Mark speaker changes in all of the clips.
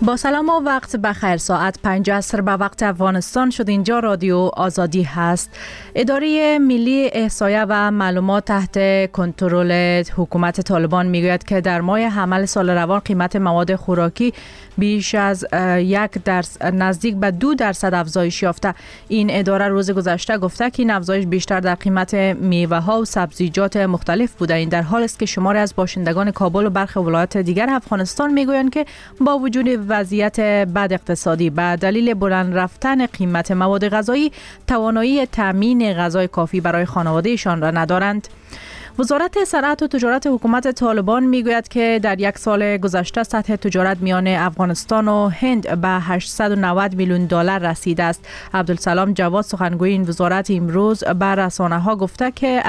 Speaker 1: با سلام و وقت بخیر. ساعت 5 عصر به وقت افغانستان شد. اینجا رادیو آزادی هست. اداره ملی احصایه و معلومات تحت کنترل حکومت طالبان میگوید که در ماه حمل سال روان قیمت مواد خوراکی بیش از 1% نزدیک به 2% افزایش یافته. این اداره روز گذشته گفته که این افزایش بیشتر در قیمت میوه ها و سبزیجات مختلف بوده. این در حالی است که شماری از باشندگان کابل و برخی ولایات دیگر افغانستان میگویند که با وجود وضعیت بد اقتصادی به دلیل بلند رفتن قیمت مواد غذایی توانایی تامین غذای کافی برای خانوادهشان را ندارند. وزارت صنعت و تجارت حکومت طالبان میگوید که در یک سال گذشته سطح تجارت میان افغانستان و هند به 890 میلیون دلار رسیده است. عبدالسلام جواد سخنگوی این وزارت امروز به رسانه‌ها گفته که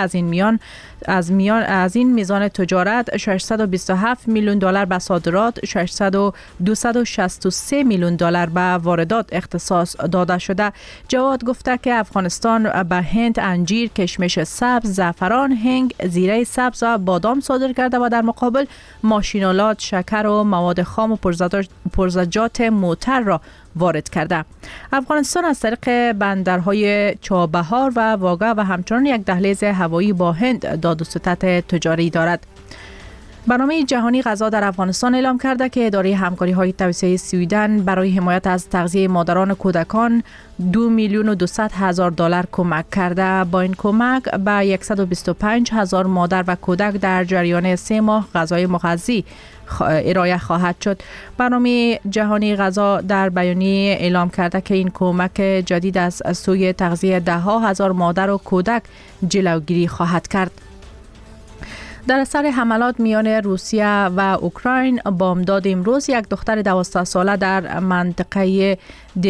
Speaker 1: از این میزان تجارت 627 میلیون دلار به صادرات، 263 میلیون دلار به واردات اختصاص داده شده. جواد گفته که افغانستان به هند انجیر، کشمش سبز، زعفران، هنگ، زیره سبز و بادام صادر کرده و در مقابل ماشینالات، شکر و مواد خام و پرزجات معطر را وارد کرده. افغانستان از طریق بندرهای چابهار و واگه و همچنان یک دهلیز هوایی با هند داد و ستد تجاری دارد. برنامه جهانی غذا در افغانستان اعلام کرده که اداره همکاری‌های توسعه سویدن برای حمایت از تغذیه مادران و کودکان 2,200,000 دلار کمک کرده. با این کمک به 125,000 مادر و کودک در جریان 3 ماه غذای مغذی ارائه خواهد شد. برنامه جهانی غذا در بیانیه اعلام کرده که این کمک جدید از سوی تغذیه 10,000 مادر و کودک جلوگیری خواهد کرد. در اثر حملات میان روسیه و اوکراین بامداد امروز یک دختر 12 ساله در منطقه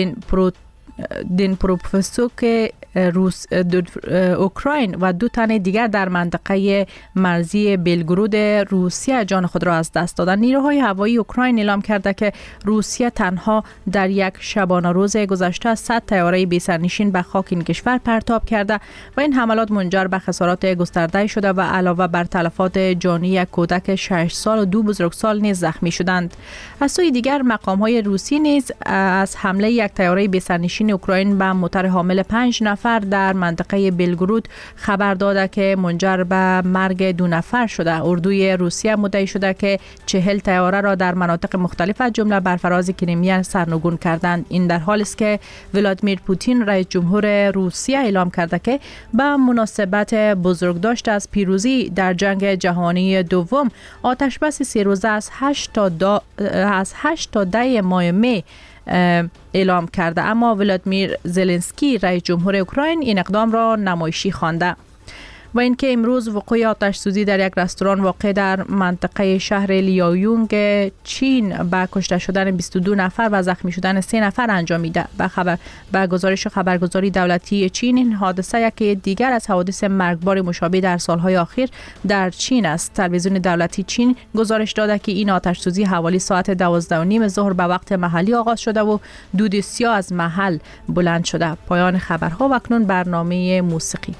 Speaker 1: دنیپروپترووسک اوکراین و 2 تن دیگر در منطقه مرزی بلگرود روسیه جان خود را از دست دادند. نیروهای هوایی اوکراین اعلام کرده که روسیه تنها در یک شبانه روز گذشته 100 طیاره بی‌سرنشین به خاک این کشور پرتاب کرده و این حملات منجر به خسارات گسترده شده و علاوه بر تلفات جانی یک کودک 6 سال و 2 بزرگسال نیز زخمی شدند. از سوی دیگر مقام‌های روسی نیز از حمله یک طیاره بی‌سرنشین اوکراین به موتر حامل 5 نفر در منطقه بلگرود خبر داده که منجر به مرگ 2 نفر شده. اردوی روسیه مدعی شده که 40 طیاره را در مناطق مختلف از جمله بر فراز کریمیا سرنگون کردند. این در حالی است که ولادیمیر پوتین رئیس جمهور روسیه اعلام کرده که به مناسبت بزرگداشت از پیروزی در جنگ جهانی دوم آتش بس 3 روزه از 8 تا 10 ماه می اعلام کرده، اما ولادیمیر زلنسکی رئیس جمهور اوکراین این اقدام را نمایشی خوانده. و اینکه امروز وقوع آتش سوزی در یک رستوران واقع در منطقه شهر لیاویونگ چین با کشته شدن 22 نفر و زخمی شدن 3 نفر انجامیده. به گزارش خبرگزاری دولتی چین این حادثه یکی دیگر از حوادث مرگبار مشابه در سالهای اخیر در چین است. تلویزیون دولتی چین گزارش داده که این آتش سوزی حوالی ساعت 12:30 ظهر به وقت محلی آغاز شده و دود سیاه از محل بلند شده. پایان خبرها و اکنون برنامه موسیقی.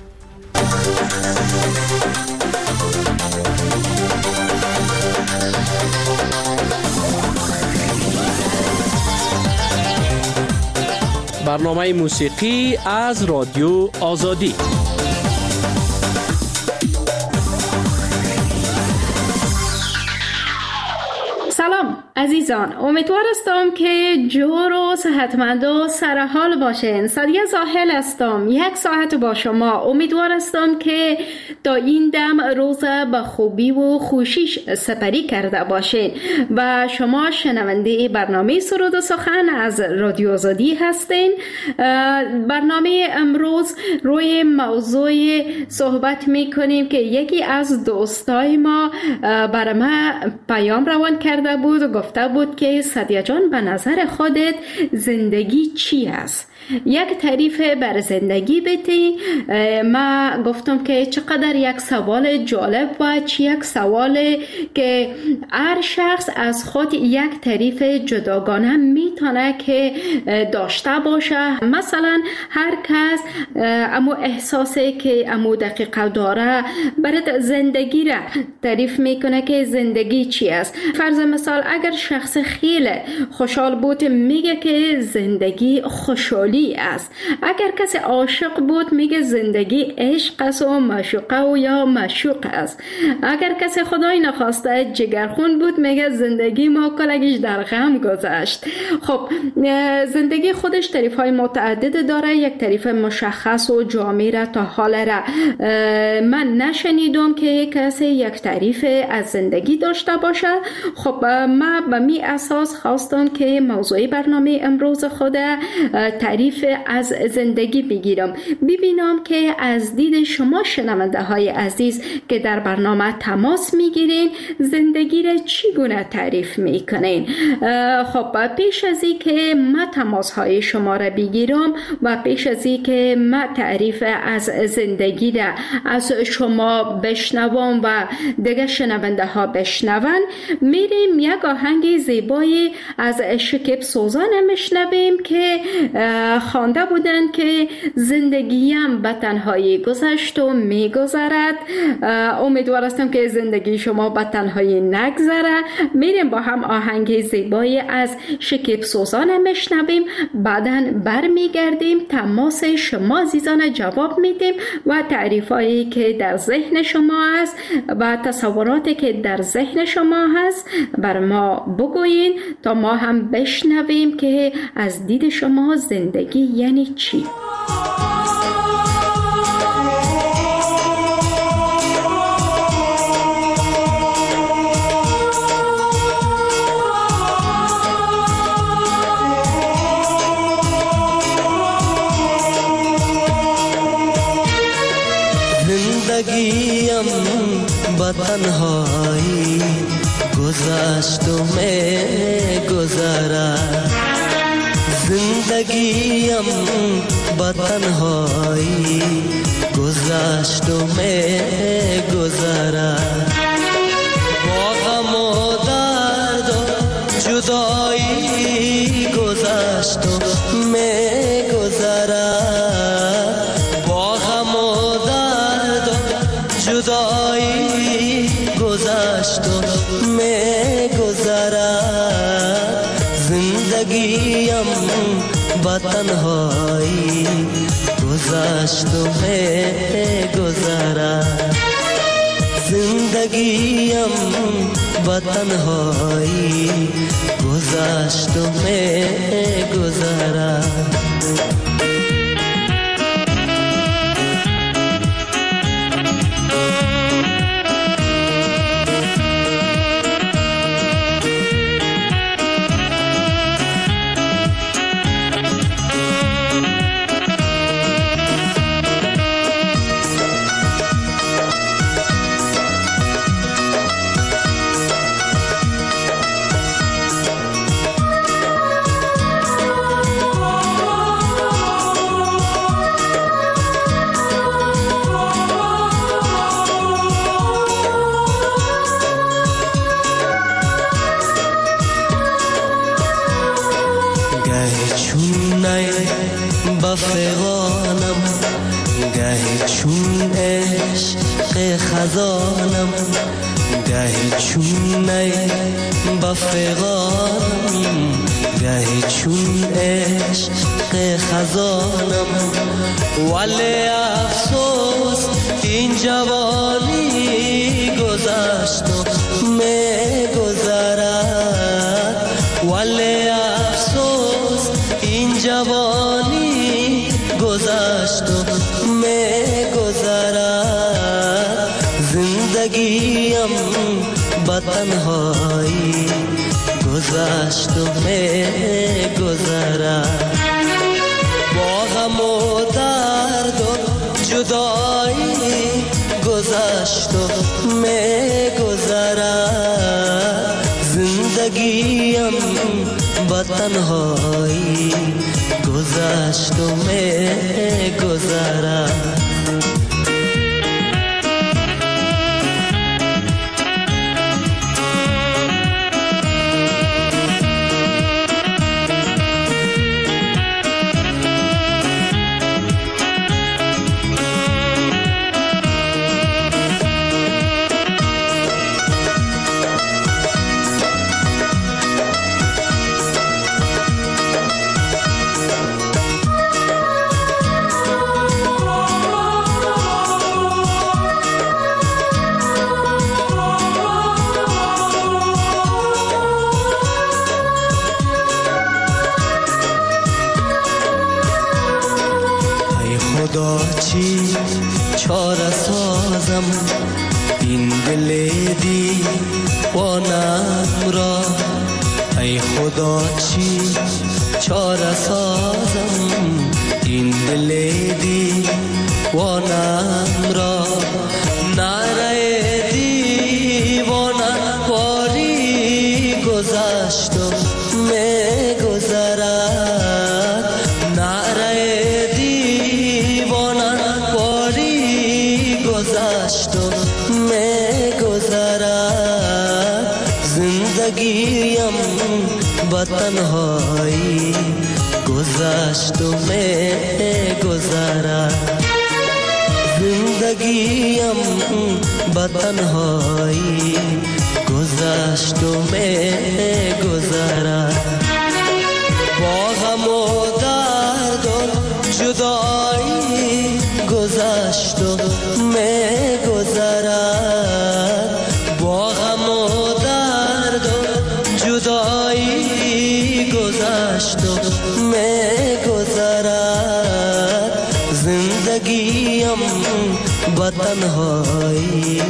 Speaker 2: برنامه موسیقی از رادیو آزادی.
Speaker 3: سلام عزیزان، امیدوار هستم که جور و صحتمند و سرحال باشین. سادیه زاهل هستم، 1 ساعت با شما. امیدوار هستم که تا این دم روز به خوبی و خوشیش سپری کرده باشین و شما شنونده برنامه سرود و سخن از رادیو آزادی هستین. برنامه امروز روی موضوع صحبت میکنیم که یکی از دوستای ما برای ما پیام روان کرده بود و گفته بود که سادیه جان به نظر خودت زندگی چی است؟ یک تعریف بر زندگی بده. ما گفتم که چقدر یک سوال جالب و یک سوال که هر شخص از خود یک تعریف جداگانه میتونه که داشته باشه. مثلا هر کس امو احساسه که امو دقیقه داره برای زندگی را تعریف میکنه که زندگی چی است. فرض مثال اگر شخص خیلی خوشحال بود میگه که زندگی خوشحالی است. اگر کسی عاشق بود میگه زندگی عشق است و معشوقه و یا معشوق است. اگر کسی خدای نخواسته جگرخون بود میگه زندگی ما کلگیش در غم گذشت. خب زندگی خودش تعریف های متعدد داره. یک تعریف مشخص و جامع را تا حال را من نشنیدم که کسی یک تعریف از زندگی داشته باشه. خب ما به می اساس خواستم که موضوع برنامه امروز خود تعریف از زندگی بگیرم، ببینم که از دید شما شنونده های عزیز که در برنامه تماس میگیرین زندگی را چگونه تعریف میکنین. خب پیش از این که ما تماس های شما را بگیرم و پیش از این که ما تعریف از زندگی را از شما بشنوم و دیگه شنونده ها بشنون، میریم یک آهنگ زیبایی از شکیب سوزان میشنویم که خوانده بودن که زندگیم به تنهایی گذشت و میگذرد. امیدوار هستم که زندگی شما به تنهایی نگذره. میریم با هم آهنگ زیبایی از شکیب سوزان میشنویم، بعداً برمیگردیم تماس شما عزیزان جواب میدیم و تعریفایی که در ذهن شما هست و تصوراتی که در ذهن شما هست بر ما بگویین تا ما هم بشنویم که از دید شما زندگی یعنی چی.
Speaker 4: زندگیم با تنهایی گذشت و میگذرد. زندگیم با تنهایی گذشت و میگذرد. با غم و درد و جدایی گذشت و میگذرد. با غم و درد و جدایی گذشت و میگذرد. زندگیم با تنهایی گذشت و میگذرد. زندگیم با تنهایی گذشت و میگذرد. بفغانم گهی چون عشق خزانم، گهی چون نی بفغانم گهی چون عشق خزانم. ولی افسوس این جوانی گذشت و میگذرد. ولی افسوس این جوانی گذشت و میگذرد. زندگیم با تنهایی گذشت و میگذرد. با غم و درد و جدایی گذشت و میگذرد. زندگیم با تنهایی گذشت و می‌گذرد. چی چاره سازم این دل دیوانم را، ای خدا چی چاره سازم این دل دیوانم را. نره دیوانه باری گذشت و می‌گذرد. نره گذشت و می‌گذرد. زندگیم با تنهایی گذشت و می‌گذرد. زندگیم با تنهایی گذشت و می‌گذرد. با غم و درد و جدایی گذشت و می‌گذرد. با غم و درد و جدایی گذشت و می‌گذرد. زندگیم با تنهایی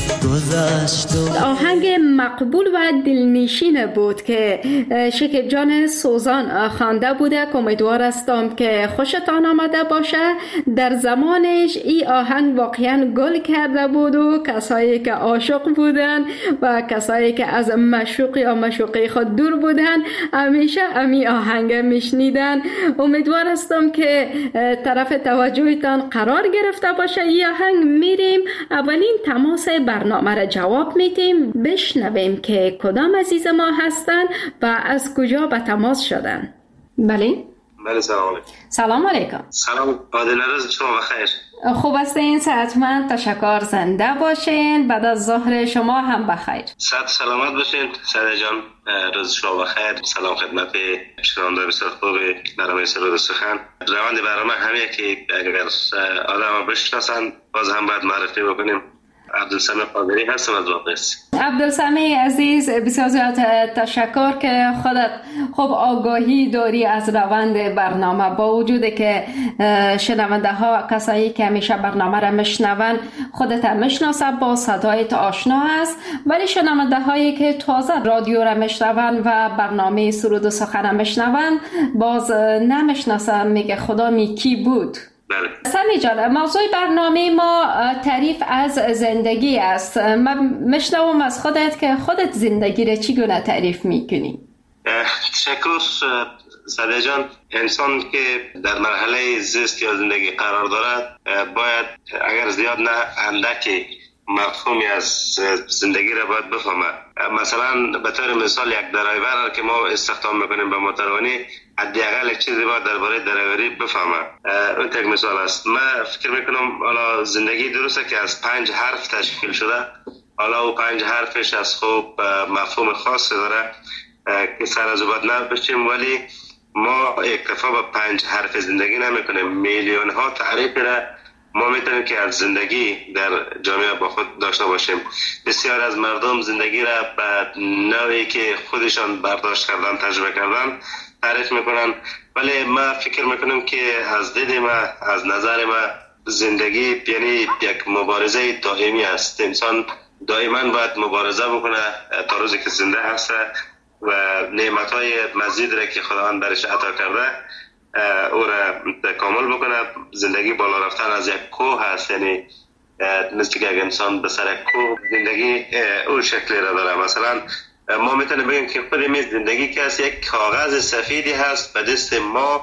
Speaker 4: گذشت.
Speaker 3: آهنگ مقبول و دلنشین بود که شکیب جان سوزان خوانده بوده. امیدوار هستم که خوشتان آمده باشه. در زمانش این آهنگ واقعا گل کرده بود و کسایی که عاشق بودن و کسایی که از معشوقی یا معشوقه خود دور بودن همیشه امی آهنگ میشنیدن. امیدوار هستم که طرف توجهتان قرار گرفته باشه. این آهنگ میریم اولین تماس برنامه را جواب میدیم، بشنویم که کدام عزیز ما هستن و از کجا به تماس شدن. بله
Speaker 5: سلام علیکم.
Speaker 3: سلام علیکم.
Speaker 5: سلام عادل، روز شما بخیر.
Speaker 3: خوب هستین؟ صحتمند، تشکر، زنده باشین. بعد از ظهر شما هم بخیر.
Speaker 5: صحت سلامت باشین سعید جان، روز شما بخیر. سلام خدمت شنوندگان بسیار خوب برنامه سرود سخن. روند برنامه همیه که اگر آدم بشناسن باز هم باید معرفی بکنیم. عبدالسمی قادری هستم از واقعیت.
Speaker 3: عبدالسمی عزیز، بسیار زیاد تشکر که خودت خوب آگاهی داری از روند برنامه، با وجود که شنونده ها کسایی که همیشه برنامه را میشنون خودت میشناسه، با صدایت آشنا است، ولی شنونده هایی که تازه رادیو را میشنون و برنامه سرود و سخن میشنون باز نمیشناسن، میگه خدا می کی بود. سمی جان، موضوع برنامه ما تعریف از زندگی است. من میشنوم از خودت که خودت زندگی را چگونه تعریف میکنی؟
Speaker 5: تشکر سعید جان. انسان که در مرحله زیست یا زندگی قرار دارد باید اگر زیاد نه اندکی مفهومی از زندگی را باید بفهمه. مثلا به طور مثال یک درایور که ما استخدام میکنیم به موتوررانی حداقل یک چیزی باید درباره درایوری بفهمه. اون یک مثال است. من فکر میکنم حالا زندگی درسته که از 5 حرف تشکیل شده، حالا او 5 حرفش از خوب مفهوم خاصی داره که سر از او باید نبشیم، ولی ما اکتفا به 5 حرف زندگی نمیکنیم. میلیون ها تعریف را ما میتونیم که از زندگی در جامعه با خود داشته باشیم. بسیار از مردم زندگی را به نوعی که خودشان برداشت کردن، تجربه کردن تعریف میکنن، ولی ما فکر میکنم که از دید ما، از نظر ما، زندگی یعنی یک مبارزه دائمی است. انسان دائما باید مبارزه بکنه تا روزی که زنده هست و نعمتهای مزید را که خداوند برش عطا کرده او را تکامل بکنه. زندگی بالا رفتن از یک کوه هست، یعنی مثل که یک انسان به سر کوه زندگی او شکلی را داره. مثلا ما میتونیم بگیم که خود زندگی که هست یک کاغذ سفیدی هست به دست ما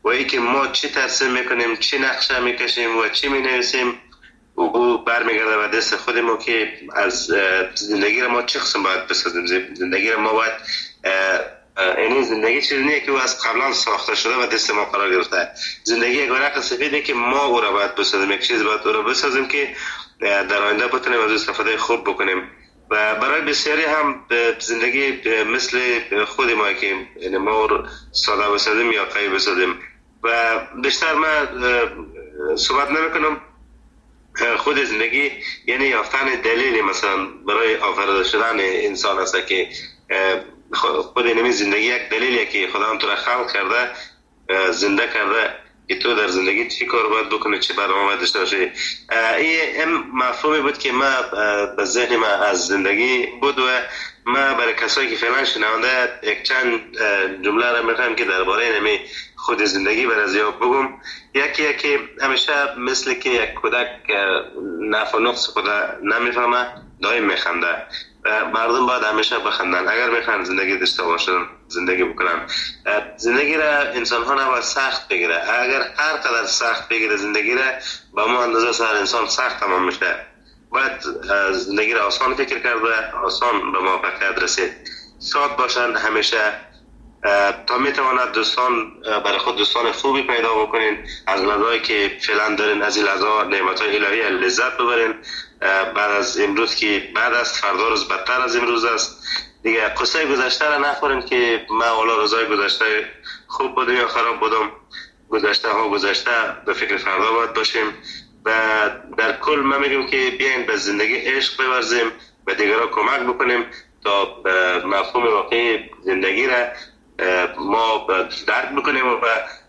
Speaker 5: و ای که ما چی ترسیم میکنیم، چی نقشه میکشیم و چی مینویسیم، او برمیگرده به دست خود ما که از زندگی را ما چه قسم باید بسازیم. زندگی را ما باید این زندگی چیزی نیست که او از قبلا ساخته شده و دست ما قرار گرفته. زندگی یک ورق سفیده که ما او را باید بسازیم، یک چیز باید او را بسازیم که در آینده بتونیم از استفاده خوب بکنیم. و برای بسیاری هم زندگی مثل خود ما که ما ساده بسازیم یا قوی بسازیم. و بیشتر من صحبت نمیکنم. خود زندگی یعنی یافتن دلیلی مثلا برای آفریده شدن انسان است که خود اینمی زندگی یک دلیلیه که خدا هم تو را خلق کرده، زنده کرده که تو در زندگی چی کار باید بکنی، چی برنامه باید داشته باشی. این مفهومی بود که من به ذهن من از زندگی بود و من برای کسایی که فعلا شنونده یک چند جمله را میخوایم که درباره اینمی خود زندگی برای زیاد بگم. یکی که همیشه مثل که یک کودک نفع و نقص خود نمیفهمه، دائم میخنده. مردم باید همیشه بخندن اگر میخوان زندگی داشته باشن، زندگی بکنن. زندگی را انسان ها نباید سخت بگیره. اگر هر قدر سخت بگیره زندگی را، با ما اندازه سر انسان سخت تمام میشه. باید زندگی را آسان فکر کرده، آسان به موفقیت رسید. شاد باشن همیشه تا میتواند دوستان برای خود دوستان خوبی پیدا بکنین، از لحظه‌ای که فعلا دارین از این لحظه نعمت‌های الهی لذت ببرین. بعد از امروز که بعد از فردا روز بدتر از امروز است دیگه. قصه گذشته را نخورین که من والا روزای گذشته خوب بودم یا خراب بودم. گذشته ها گذشته، به فکر فردا باید باشیم. و در کل من میگم که بیاین به زندگی عشق بورزیم و دیگران کمک بکنیم تا مفهوم واقعی زندگی را ما درک بکنیم و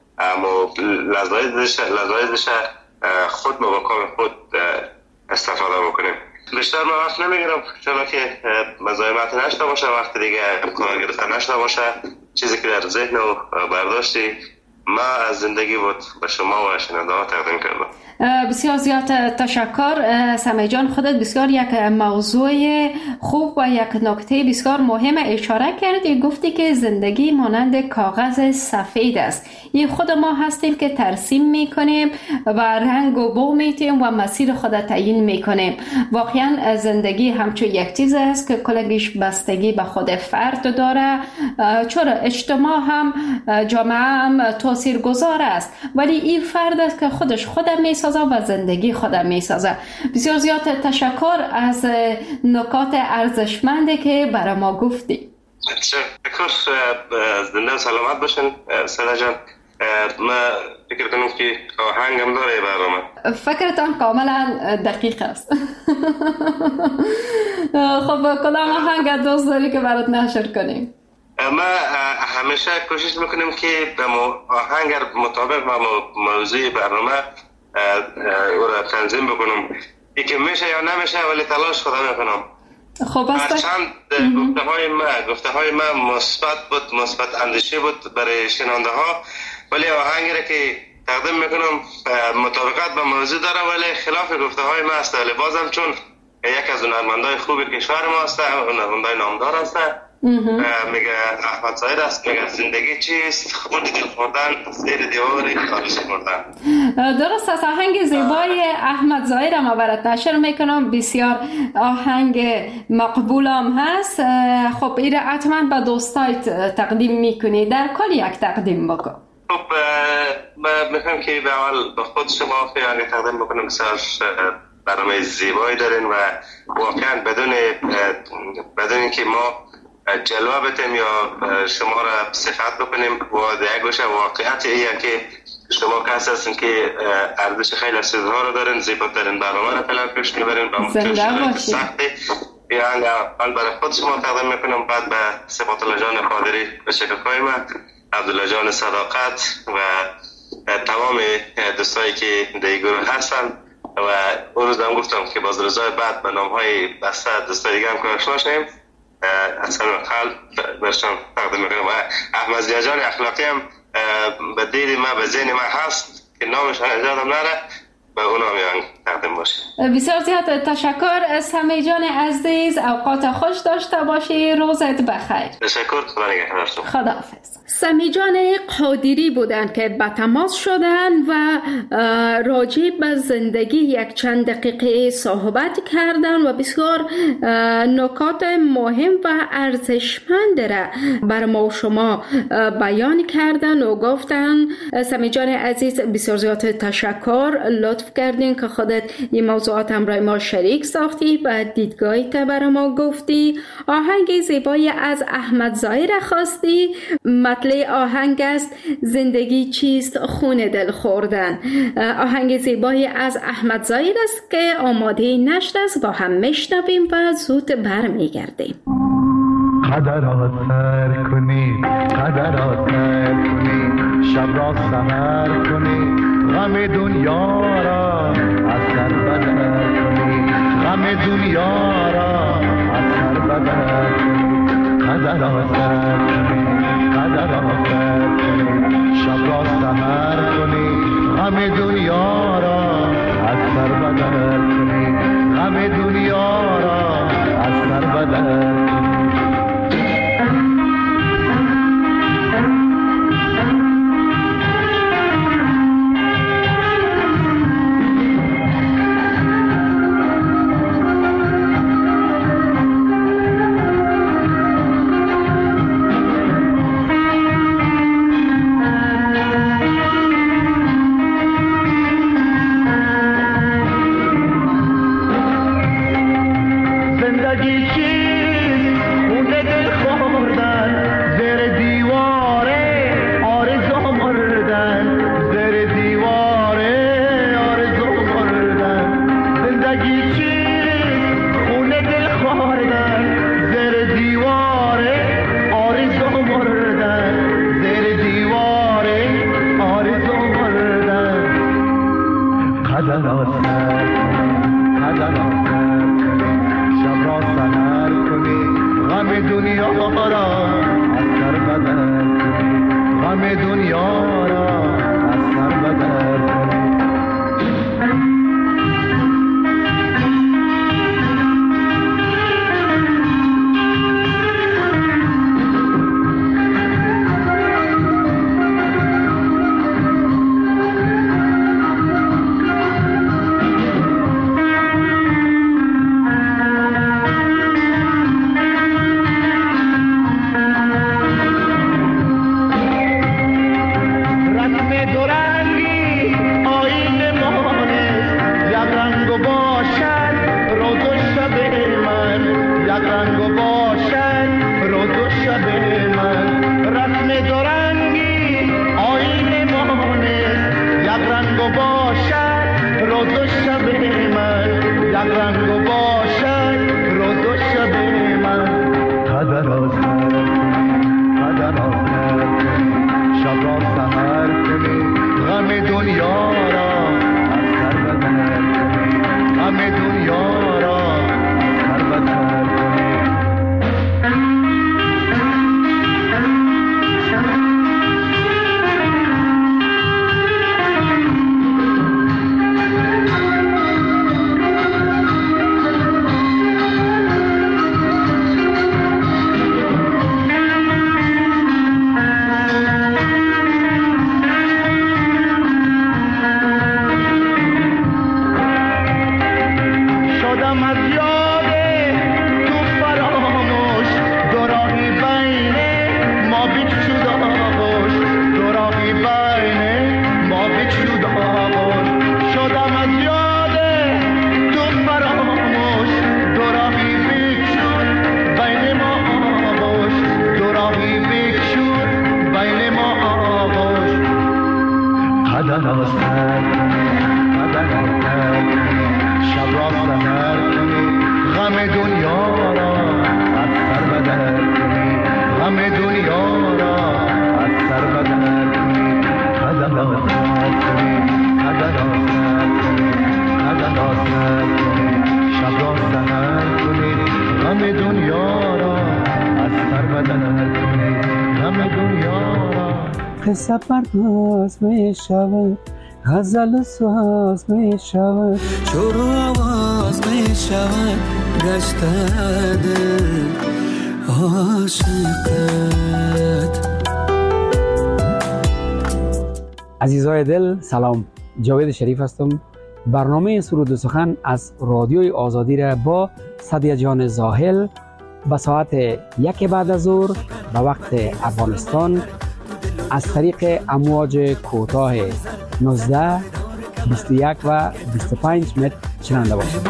Speaker 5: لذایزش خود با کار خود استفاده بکنیم. بیشتر من وقت نمیگیرم چرا که مزاحمت نشته باشه، وقت دیگه امکان گرفتن نشته باشه. چیزی که در ذهن و برداشتی ما از زندگی بود به شما و شنونده ها تقدیم کردم.
Speaker 3: بسیار زیاد تشکر سمیع جان. خودت بسیار یک موضوع خوب و یک نکته بسیار مهم اشاره کردی. گفتی که زندگی مانند کاغذ سفید است. این خود ما هستیم که ترسیم میکنیم و رنگ و بو میتیم و مسیر خود تعیین میکنیم. واقعا زندگی همچون یک چیز است که کلگیش بستگی به خود فرد داره. چرا اجتماع هم جامعه هم تاثیرگذار است، ولی این فرد است که خودش خودم میسازه و زندگی خودم میسازه. بسیار زیاد تشکر از نکات ارزشمنده که برای ما گفتی.
Speaker 5: تشکر. زنده و سلامت باشین ساده جان. من فکر کنم که آهنگم داره برنامه.
Speaker 3: فکرتان کاملا دقیق است. خب کدام آهنگ دوست داری که برات نشر کنیم؟
Speaker 5: ما همیشه کوشش میکنیم که به آهنگ مطابق با موضوع برنامه او را تنظیم بکنم. یکی میشه یا نمیشه ولی تلاش خودم میکنم.
Speaker 3: خب است.
Speaker 5: چند گفته های ما مثبت بود، مثبت اندیشه بود برای شنونده ها، ولی آهنگی را که تقدیم میکنم مطابقت با موضوع داره ولی خلاف گفته های ما است. ولی بازم چون یک از هنرمندای خوب کشور ما است، هنرمندای نامدار است، میگه احمد ظاهر است، میگه زندگی چیست؟ خود دل خوردن، زیر دیواری خارش خوردن.
Speaker 3: درست است. آهنگ زیبای احمد ظاهر ما برات نشر میکنم. بسیار آهنگ مقبولم هست. خب این حتما به دوستایت تقدیم میکنی. در کل یک تقدیم بکن.
Speaker 5: خب میخوام که به اول به خود شما خیلی تقدیم بکنم. بسیار برنامه زیبایی دارین و واقعا بدون که ما جلوه بتیم یا شما را صفت بکنیم و دیگه گوشه واقعیت ایه که شما کسی هستین که ارزش خیلی چیزها رو دارین، زیباترین برنامه را فعلا پیش میبرین با مشکلات سختی. یعنی اول برای خود شما تقدیم میکنم، بعد به صفات الله جان قادری به شکرخواه من، عبدالله جان صداقت و تمام دوستایی که در گروه هستن. و اون روز هم گفتم که باز روزهای بعد به نامهای بسته دوستای دیگه هم که آشنا شدیم. اصلا قلب برشان تقدیم میکنم. و احمد ضیا جان اخلاقی هم به دید من به ذهن من هست که نامش یادم نره، به اونا میان تقدیم باشه.
Speaker 3: بسیار زیاد تشکر سمی جان عزیز، اوقات خوش داشته باشی، روزت بخیر.
Speaker 5: تشکر، خدا نگهدار.
Speaker 3: خداحافظ. سمی جان قادری بودند که به تماس شدند و راجع به زندگی یک چند دقیقه صحبت کردند و بسیار نکات مهم و ارزشمند را بر ما و شما بیان کردند و گفتند. سمی جان عزیز بسیار زیاد تشکر، لطف کردین که خودت این موضوعات همراه ما شریک ساختی و دیدگاهی تا بر ما گفتی. آهنگ زیبایی از احمد ظاهر خواستی. مطلع آهنگ است زندگی چیست خون دل خوردن. آهنگ زیبایی از احمد ظاهر است که آماده نشت است، با هم میشنویم و زود برمیگردیم.
Speaker 6: قدرات سر کنی، قدرات سر کنی، شب را سحر کنی، غم دنیا را از سر بدر کنی، غم دنیا را از سر بدر کنی. قدرات سر کنی، قدرات سر کنی، شب را سحر کنی، غم دنیا را از سر بدر کنی، غم دنیا را از سر بدر کنی.
Speaker 7: قصه پرداز می شود غزل ساز می شود، شروع آواز می شود، گشته دل عاشقت. عزیزای دل سلام، جاوید شریف هستم. برنامه سرود و سخن از رادیوی آزادی را با سعدیه جان زاهل به ساعت 1 بعد از ظهر به وقت افغانستان از طریق امواج کوتاه 19 21 و 25 متر شنونده باشید.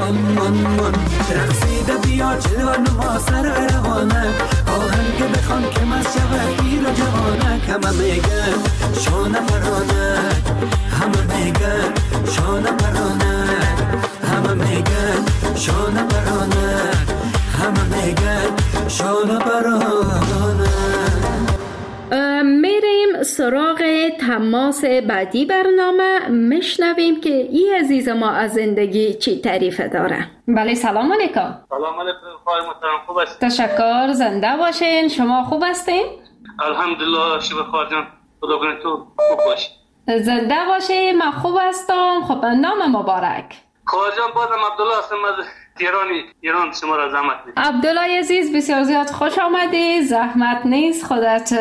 Speaker 3: میریم سراغ تماس بعدی برنامه، میشنویم که این عزیز ما از زندگی چی تعریف داره. بله سلام علیکم.
Speaker 5: سلام علیکم خواهی محترم، خوب است؟
Speaker 3: تشکر، زنده باشین. شما خوب هستین؟
Speaker 5: الحمدلله شب خواهر جان، خدا کنه تو خوب باشی.
Speaker 3: زنده باشین، من خوب هستم. خب نام مبارک؟
Speaker 5: خواهر جان بازم عبدالله هستم از ایران شما را زحمت میدم.
Speaker 3: عبدالله عزیز بسیار زیاد خوش آمدی. زحمت نیست، خودت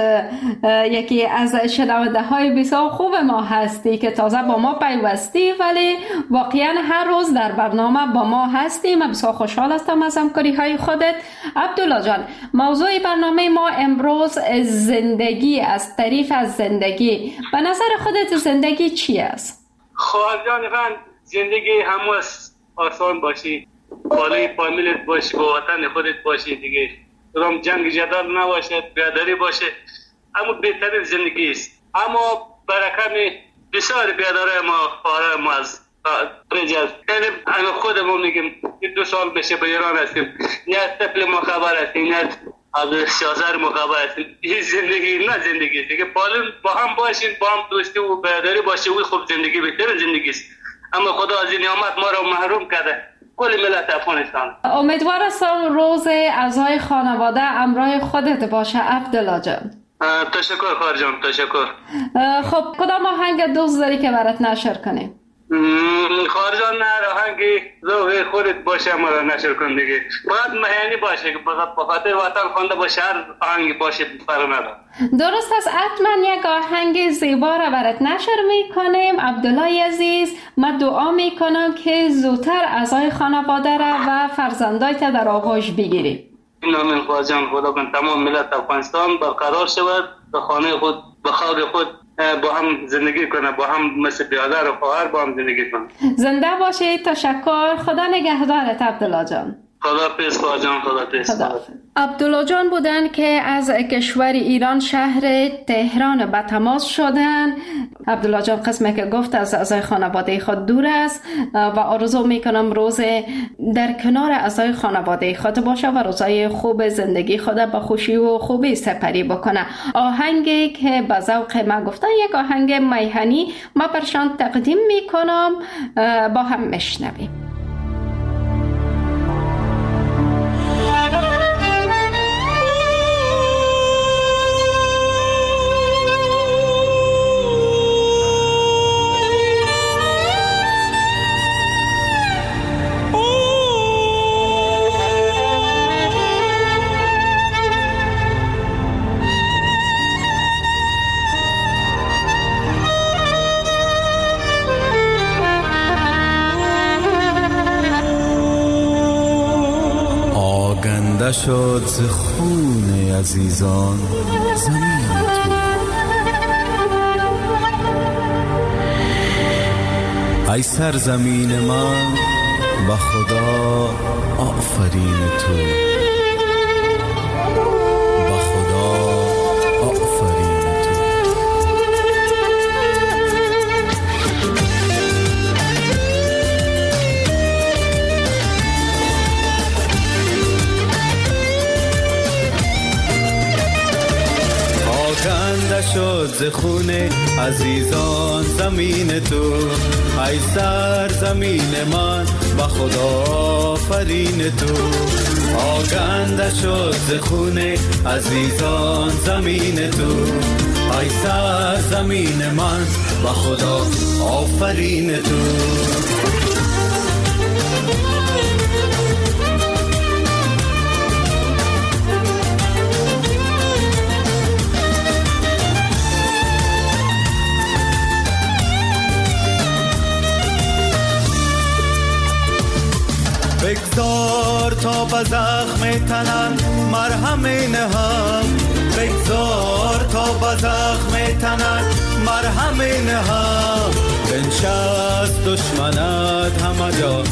Speaker 3: یکی از شنونده های بسیار خوب ما هستی که تازه با ما پیوستی، ولی واقعا هر روز در برنامه با ما هستی. من بسیار خوشحال هستم از همکاری های خودت. عبدالله جان، موضوع برنامه ما امروز زندگی است، تعریف از زندگی. به نظر خودت زندگی چی است؟
Speaker 5: خواهر جان زندگی همو آسان باشی، بالای فامیلت باشی، با وطن خودت باشی دیگه، کدام جنگ جدال نباشه، بیاداری باشه، اما بهترین زندگی است. اما برکم بسیار بیاداره ما خواهر ما از رجز، یعنی خودمون میگیم 2 سال بشه به ایران هستیم، نه طفل ما خبر هستیم، نه از سیاست ما خبر هستیم. این زندگی نه زندگی دیگه، با هم باشین، با هم دوستی و بیاداری باشه، و خوب زندگی بهترین زندگی است. اما خدا از این نعمت ما را محروم کرده، کل ملت افغانستان.
Speaker 3: امیدوار هستم روز اعضای خانواده همراه خودت باشه عبدالله جان.
Speaker 5: تشکر خواهر جان، تشکر.
Speaker 3: خب کدام آهنگ دوست داری که برات نشر کنیم؟
Speaker 5: خواهر جان نه آهنگی ذوق خودت باشه ما را نشر کن دیگه، باید مهینی باشه که به خاطر وطن خوانده باشه، هر آهنگی باشه فرق نداره.
Speaker 3: درست است، حتما یک آهنگ زیبا را برات نشر میکنیم. عبدالله عزیز، من دعا میکنم که زودتر اعضای خانواده را و فرزندایت در آغوش بگیری.
Speaker 5: آمین خواهر جان، خدا کن تمام ملت افغانستان برقرار شود، به خانه خود به خاور خود با هم زندگی کنه، با هم مثل برادر و خواهر با هم زندگی کنه.
Speaker 3: زنده باشید. تشکر. خدا نگهدارت عبدالله جان.
Speaker 5: خداحافظ خواهر جان، خداحافظ.
Speaker 3: عبدالله جان بودن که از کشور ایران شهر تهران به تماس شدن. عبدالله جان قسمی که گفت از اعضای خانواده خود دور است و آرزو میکنم روز در کنار اعضای خانواده خود باشه و روزای خوب زندگی خود به خوشی و خوبی سپری بکنه. آهنگی که به ذوق من گفتن یک آهنگ میهنی ما برشان تقدیم میکنم، با هم میشنویم.
Speaker 8: شد ز خون عزیزان زمین تو، ای سرزمین من به خدا آفرین تو، به خدا آفرین تو. آکنده شد ز خون عزیزان زمین تو، ای سرزمین من به خدا آفرین تو. آکنده شد ز خون عزیزان زمین تو، ای سرزمین من به خدا آفرین تو. بگذار تا به زخم تنم مرهم نهم، بگذار تا به زخم تنم مرهم نهم. بنشست دشمنت همه جا